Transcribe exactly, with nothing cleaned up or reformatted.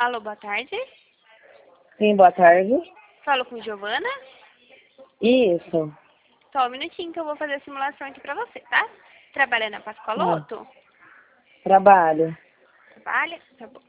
Alô, boa tarde. Sim, boa tarde. Falo com Giovana. Isso. Só um minutinho que eu vou fazer a simulação aqui pra você, tá? Trabalha na Ah, Pascoaloto? trabalho. Trabalha? Tá bom.